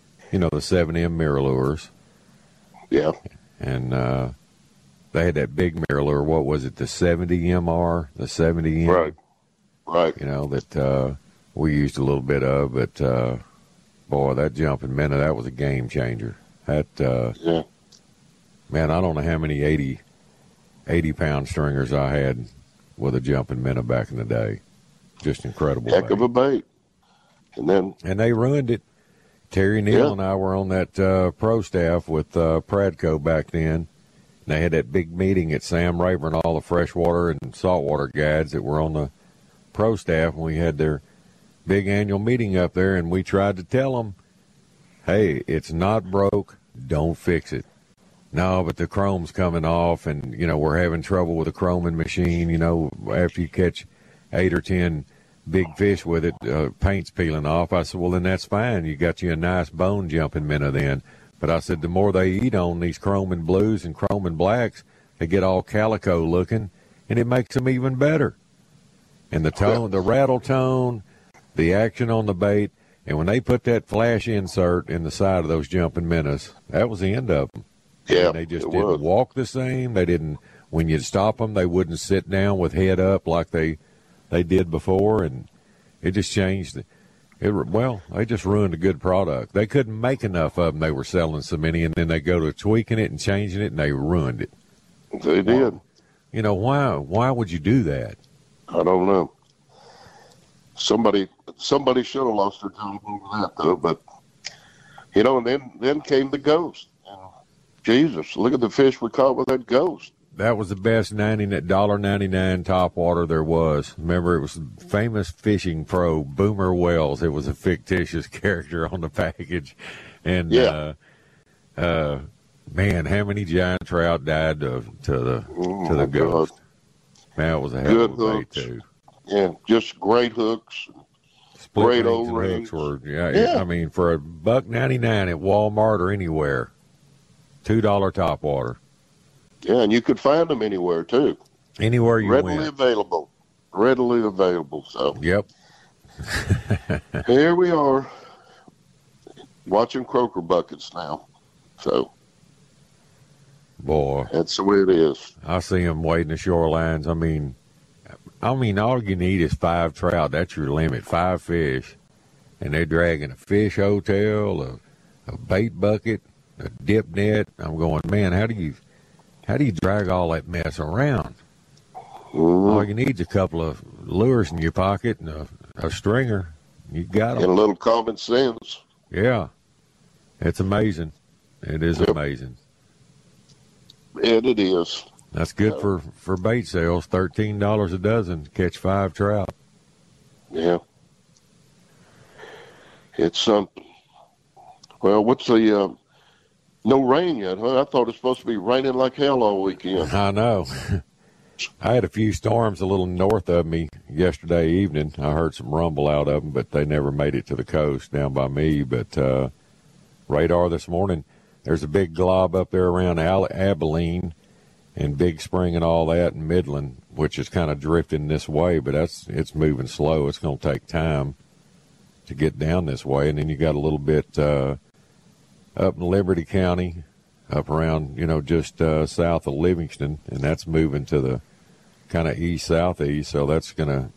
7M MirrOlures. Yeah. And they had that big MirrOlure. What was it? The 70MR, the 70M. Right. That we used a little bit of, but boy, that jumping minnow, that was a game changer. That man, I don't know how many 80-pound stringers I had with a jumping minnow back in the day. Just incredible. Heck of a bait. And they ruined it. Terry Neal and I were on that pro staff with Pradco back then. They had that big meeting at Sam Rayburn, all the freshwater and saltwater guides that were on the pro staff, and we had their big annual meeting up there, and we tried to tell them, hey, it's not broke, don't fix it. No, but the chrome's coming off, and, we're having trouble with the chroming machine. After you catch 8 or 10 big fish with it, paint's peeling off. I said, well, then that's fine. You got you a nice bone jumping minnow then. But I said, the more they eat on these chrome and blues and chrome and blacks, they get all calico looking, and it makes them even better. And the tone, the rattle tone, the action on the bait, and when they put that flash insert in the side of those jumping minnows, that was the end of them. Yeah, and they just didn't walk the same. They didn't. When you'd stop them, they wouldn't sit down with head up like they did before, and it just changed. They just ruined a good product. They couldn't make enough of them. They were selling so many, and then they go to tweaking it and changing it, and they ruined it. They did. Why would you do that? I don't know. Somebody should have lost their job over that, though. But and then came the Ghost. Jesus, look at the fish we caught with that Ghost. That was the best $1.99 topwater there was. Remember, it was famous fishing pro Boomer Wells. It was a fictitious character on the package, and Man, how many giant trout died to the Gulf? Man, it was a hell of a bait too. Yeah, just great hooks. Split great rings and O-rings. hooks were, yeah. I mean, for $1.99 at Walmart or anywhere, $2 topwater. Yeah, and you could find them anywhere too. Anywhere you readily went. Readily available. So yep. Here we are, watching croaker buckets now. So, boy, that's the way it is. I see them wading the shorelines. I mean, all you need is 5 trout. That's your limit. 5 fish, and they're dragging a fish hotel, a bait bucket, a dip net. I'm going, man, how do you drag all that mess around? All you need is a couple of lures in your pocket and a stringer. You got them. And a little common sense. Yeah. It's amazing. It is amazing. And it is. That's good for bait sales. $13 a dozen to catch 5 trout. Yeah. It's something. Well, what's the... no rain yet, huh? I thought it was supposed to be raining like hell all weekend. I know. I had a few storms a little north of me yesterday evening. I heard some rumble out of them, but they never made it to the coast down by me. But radar this morning, there's a big glob up there around Abilene and Big Spring and all that, and Midland, which is kind of drifting this way, but it's moving slow. It's going to take time to get down this way. And then you got a little bit up in Liberty County, up around, just south of Livingston, and that's moving to the kind of east-southeast, so that's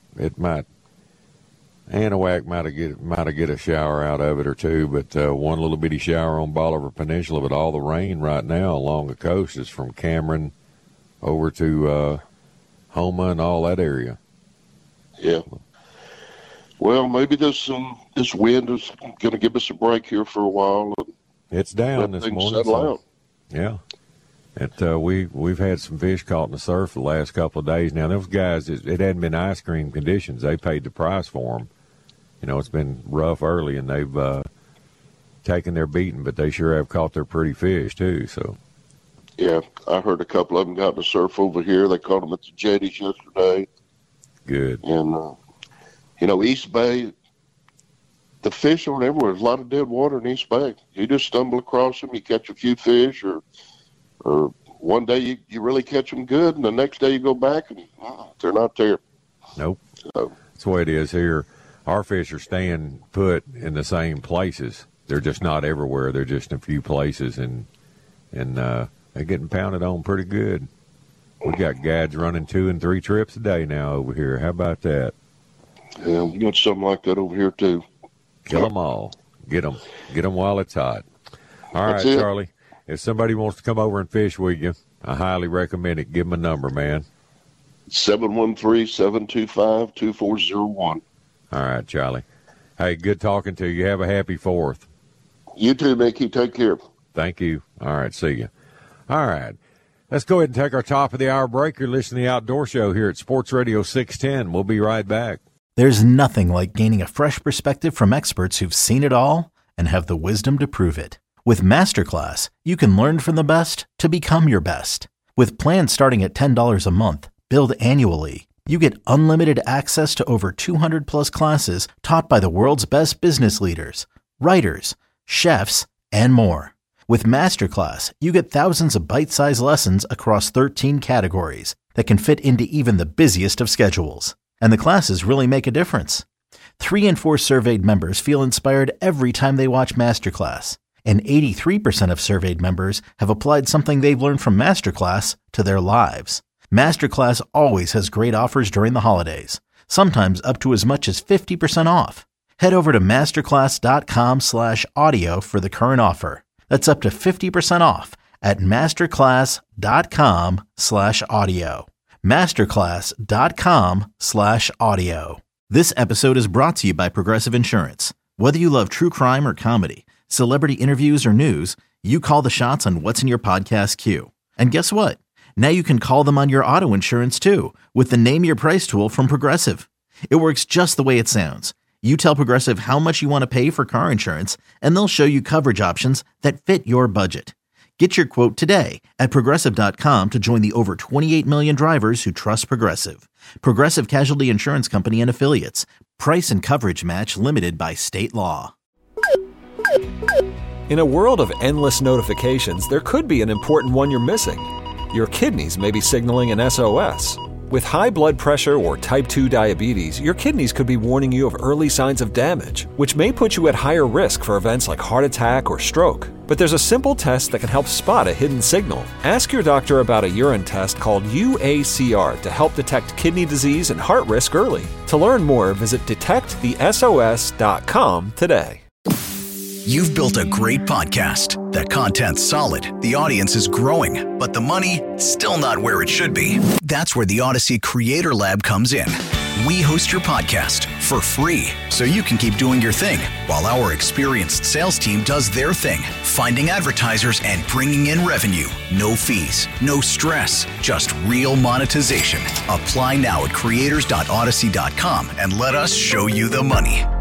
Anahuac might get a shower out of it or two, but one little bitty shower on Bolivar Peninsula. But all the rain right now along the coast is from Cameron over to Houma and all that area. Yeah. Well, maybe this wind is going to give us a break here for a while. It's down this morning. Settle out. Yeah. We've had some fish caught in the surf the last couple of days. Now, those guys, it hadn't been ice cream conditions. They paid the price for them. It's been rough early, and they've taken their beating, but they sure have caught their pretty fish, too. So, yeah, I heard a couple of them got in the surf over here. They caught them at the jetties yesterday. Good. And, East Bay, the fish aren't everywhere. There's a lot of dead water in East Bay. You just stumble across them, you catch a few fish, or one day you really catch them good, and the next day you go back and they're not there. Nope. So, that's the way it is here. Our fish are staying put in the same places. They're just not everywhere. They're just in a few places, and they're getting pounded on pretty good. We got gads running 2 and 3 trips a day now over here. How about that? Yeah, we got something like that over here too. Kill them all. Get them while it's hot. All right, Charlie. If somebody wants to come over and fish with you, I highly recommend it. Give them a number, man. 713-725-2401. All right, Charlie. Hey, good talking to you. Have a happy 4th. You too, Mickey. Take care. Thank you. All right, see you. All right. Let's go ahead and take our top of the hour break. You're listening to the Outdoor Show here at Sports Radio 610. We'll be right back. There's nothing like gaining a fresh perspective from experts who've seen it all and have the wisdom to prove it. With Masterclass, you can learn from the best to become your best. With plans starting at $10 a month, billed annually, you get unlimited access to over 200-plus classes taught by the world's best business leaders, writers, chefs, and more. With Masterclass, you get thousands of bite-sized lessons across 13 categories that can fit into even the busiest of schedules. And the classes really make a difference. 3 in 4 surveyed members feel inspired every time they watch Masterclass. And 83% of surveyed members have applied something they've learned from Masterclass to their lives. Masterclass always has great offers during the holidays, sometimes up to as much as 50% off. Head over to masterclass.com/audio for the current offer. That's up to 50% off at masterclass.com/audio. masterclass.com/audio. This episode is brought to you by Progressive Insurance. Whether you love true crime or comedy, celebrity interviews or news, you call the shots on what's in your podcast queue. And guess what? Now you can call them on your auto insurance too with the Name Your Price tool from Progressive. It works just the way it sounds. You tell Progressive how much you want to pay for car insurance, and they'll show you coverage options that fit your budget. Get your quote today at Progressive.com to join the over 28 million drivers who trust Progressive. Progressive Casualty Insurance Company and Affiliates. Price and coverage match limited by state law. In a world of endless notifications, there could be an important one you're missing. Your kidneys may be signaling an SOS. With high blood pressure or type 2 diabetes, your kidneys could be warning you of early signs of damage, which may put you at higher risk for events like heart attack or stroke. But there's a simple test that can help spot a hidden signal. Ask your doctor about a urine test called UACR to help detect kidney disease and heart risk early. To learn more, visit detectthesos.com today. You've built a great podcast. The content's solid, the audience is growing, but the money, still not where it should be. That's where the Odyssey Creator Lab comes in. We host your podcast for free, so you can keep doing your thing, while our experienced sales team does their thing, finding advertisers and bringing in revenue. No fees, no stress, just real monetization. Apply now at creators.odyssey.com and let us show you the money.